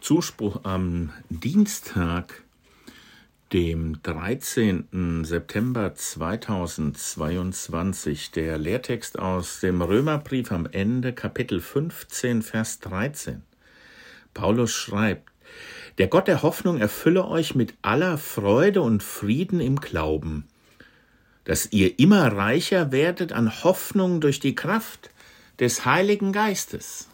Zuspruch am Dienstag, dem 13. September 2022, der Lehrtext aus dem Römerbrief am Ende, Kapitel 15, Vers 13. Paulus schreibt: Der Gott der Hoffnung erfülle euch mit aller Freude und Frieden im Glauben, dass ihr immer reicher werdet an Hoffnung durch die Kraft des Heiligen Geistes.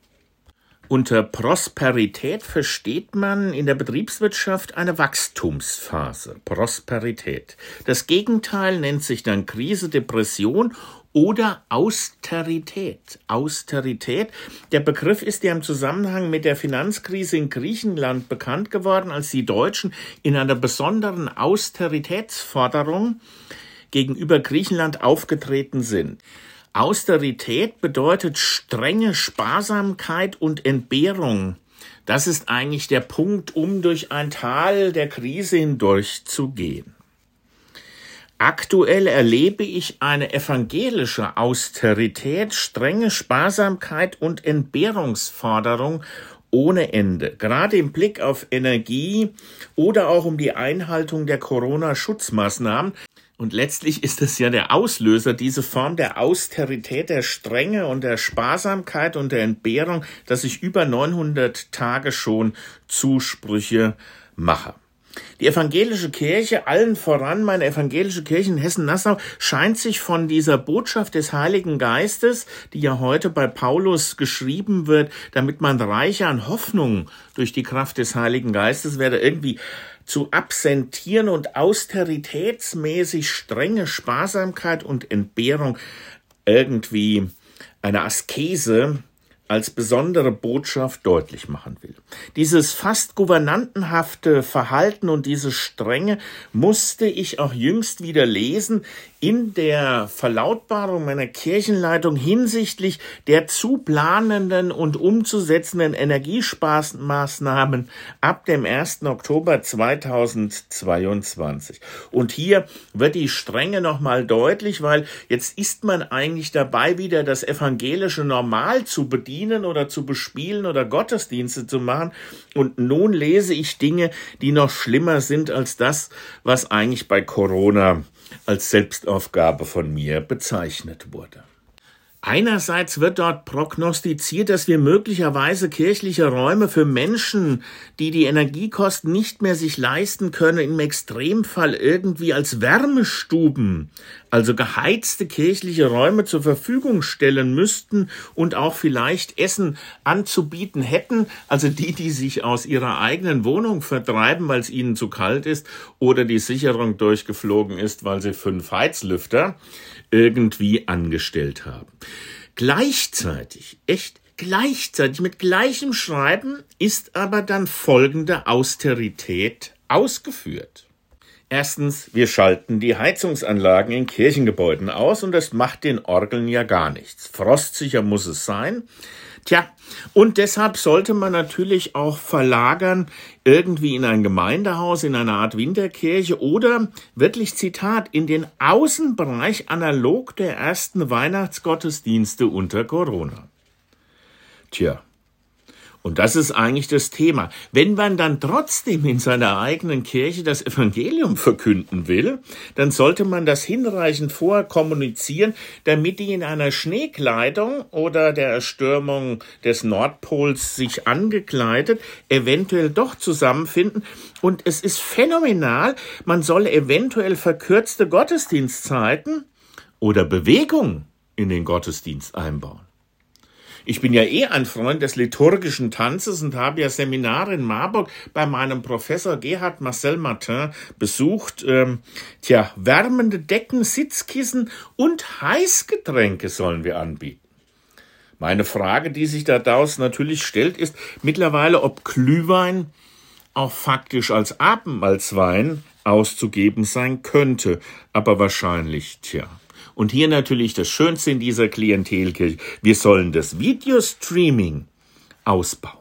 Unter Prosperität versteht man in der Betriebswirtschaft eine Wachstumsphase, Prosperität. Das Gegenteil nennt sich dann Krise, Depression oder Austerität. Austerität, der Begriff ist ja im Zusammenhang mit der Finanzkrise in Griechenland bekannt geworden, als die Deutschen in einer besonderen Austeritätsforderung gegenüber Griechenland aufgetreten sind. Austerität bedeutet strenge Sparsamkeit und Entbehrung. Das ist eigentlich der Punkt, um durch ein Tal der Krise hindurchzugehen. Aktuell erlebe ich eine evangelische Austerität, strenge Sparsamkeit und Entbehrungsforderung ohne Ende, gerade im Blick auf Energie oder auch um die Einhaltung der Corona-Schutzmaßnahmen. Und letztlich ist es ja der Auslöser, diese Form der Austerität, der Strenge und der Sparsamkeit und der Entbehrung, dass ich über 900 Tage schon Zusprüche mache. Die evangelische Kirche, allen voran meine evangelische Kirche in Hessen-Nassau, scheint sich von dieser Botschaft des Heiligen Geistes, die ja heute bei Paulus geschrieben wird, damit man reicher an Hoffnung durch die Kraft des Heiligen Geistes werde, irgendwie zu absentieren und austeritätsmäßig strenge Sparsamkeit und Entbehrung, irgendwie eine Askese als besondere Botschaft deutlich machen will. Dieses fast gouvernantenhafte Verhalten und diese Strenge musste ich auch jüngst wieder lesen in der Verlautbarung meiner Kirchenleitung hinsichtlich der zu planenden und umzusetzenden Energiesparmaßnahmen ab dem 1. Oktober 2022. Und hier wird die Strenge nochmal deutlich, weil jetzt ist man eigentlich dabei, wieder das evangelische Normal zu bedienen oder zu bespielen oder Gottesdienste zu machen. Und nun lese ich Dinge, die noch schlimmer sind als das, was eigentlich bei Corona als Selbstaufgabe von mir bezeichnet wurde. Einerseits wird dort prognostiziert, dass wir möglicherweise kirchliche Räume für Menschen, die die Energiekosten nicht mehr sich leisten können, im Extremfall irgendwie als Wärmestuben, also geheizte kirchliche Räume zur Verfügung stellen müssten und auch vielleicht Essen anzubieten hätten, also die sich aus ihrer eigenen Wohnung vertreiben, weil es ihnen zu kalt ist oder die Sicherung durchgeflogen ist, weil sie 5 Heizlüfter irgendwie angestellt haben. Gleichzeitig mit gleichem Schreiben ist aber dann folgende Austerität ausgeführt. Erstens, wir schalten die Heizungsanlagen in Kirchengebäuden aus und das macht den Orgeln ja gar nichts. Frostsicher muss es sein. Und deshalb sollte man natürlich auch verlagern, irgendwie in ein Gemeindehaus, in eine Art Winterkirche oder, wirklich Zitat, in den Außenbereich analog der ersten Weihnachtsgottesdienste unter Corona. Und das ist eigentlich das Thema. Wenn man dann trotzdem in seiner eigenen Kirche das Evangelium verkünden will, dann sollte man das hinreichend vorher kommunizieren, damit die in einer Schneekleidung oder der Erstürmung des Nordpols sich angekleidet eventuell doch zusammenfinden. Und es ist phänomenal, man soll eventuell verkürzte Gottesdienstzeiten oder Bewegung in den Gottesdienst einbauen. Ich bin ja ein Freund des liturgischen Tanzes und habe ja Seminare in Marburg bei meinem Professor Gerhard Marcel Martin besucht. Wärmende Decken, Sitzkissen und Heißgetränke sollen wir anbieten. Meine Frage, die sich daraus natürlich stellt, ist mittlerweile, ob Glühwein auch faktisch als Abendmahlswein auszugeben sein könnte. Aber wahrscheinlich, Und hier natürlich das Schönste in dieser Klientelkirche. Wir sollen das Videostreaming ausbauen.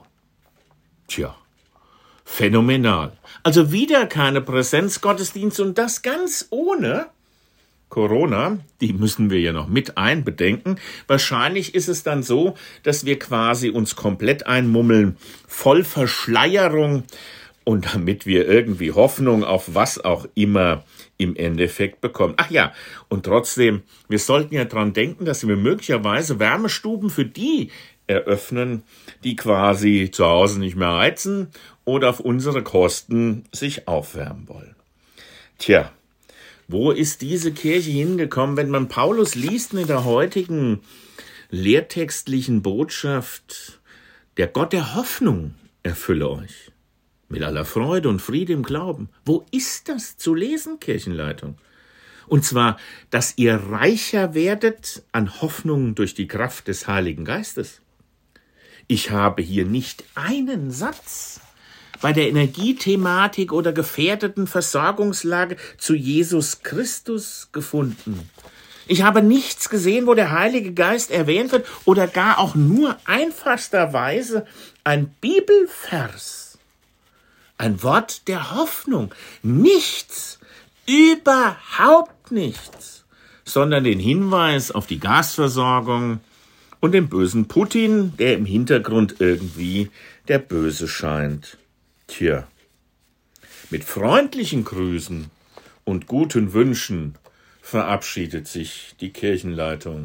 Phänomenal. Also wieder keine Präsenzgottesdienste und das ganz ohne Corona, die müssen wir ja noch mit einbedenken. Wahrscheinlich ist es dann so, dass wir quasi uns komplett einmummeln, voll Verschleierung, und damit wir irgendwie Hoffnung auf was auch immer im Endeffekt bekommen. Ach ja, und trotzdem, wir sollten ja dran denken, dass wir möglicherweise Wärmestuben für die eröffnen, die quasi zu Hause nicht mehr heizen oder auf unsere Kosten sich aufwärmen wollen. Tja, wo ist diese Kirche hingekommen? Wenn man Paulus liest mit der heutigen lehrtextlichen Botschaft, der Gott der Hoffnung erfülle euch mit aller Freude und Friede im Glauben. Wo ist das zu lesen, Kirchenleitung? Und zwar, dass ihr reicher werdet an Hoffnung durch die Kraft des Heiligen Geistes. Ich habe hier nicht einen Satz bei der Energiethematik oder gefährdeten Versorgungslage zu Jesus Christus gefunden. Ich habe nichts gesehen, wo der Heilige Geist erwähnt wird oder gar auch nur einfachsterweise ein Bibelvers. Ein Wort der Hoffnung. Nichts, überhaupt nichts, sondern den Hinweis auf die Gasversorgung und den bösen Putin, der im Hintergrund irgendwie der Böse scheint. Tja, mit freundlichen Grüßen und guten Wünschen verabschiedet sich die Kirchenleitung.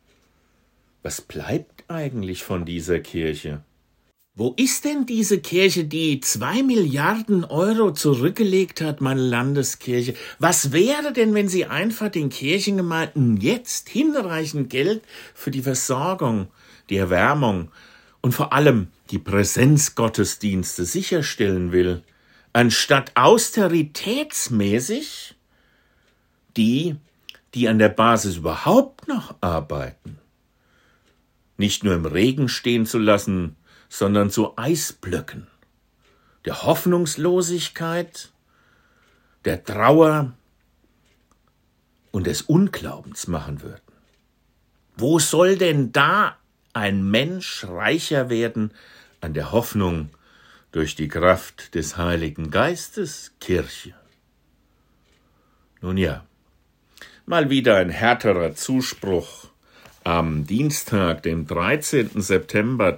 Was bleibt eigentlich von dieser Kirche? Wo ist denn diese Kirche, die 2 Milliarden Euro zurückgelegt hat, meine Landeskirche? Was wäre denn, wenn sie einfach den Kirchengemeinden jetzt hinreichend Geld für die Versorgung, die Erwärmung und vor allem die Präsenzgottesdienste sicherstellen will, anstatt austeritätsmäßig die an der Basis überhaupt noch arbeiten, nicht nur im Regen stehen zu lassen, sondern zu Eisblöcken der Hoffnungslosigkeit, der Trauer und des Unglaubens machen würden. Wo soll denn da ein Mensch reicher werden an der Hoffnung durch die Kraft des Heiligen Geistes, Kirche? Nun ja, mal wieder ein härterer Zuspruch am Dienstag, dem 13. September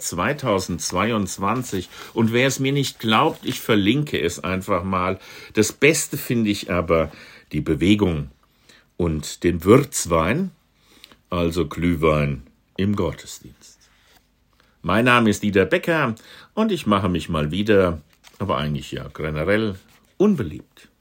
2022. Und wer es mir nicht glaubt, ich verlinke es einfach mal. Das Beste finde ich aber die Bewegung und den Würzwein, also Glühwein im Gottesdienst. Mein Name ist Dieter Becker und ich mache mich mal wieder, aber eigentlich ja generell, unbeliebt.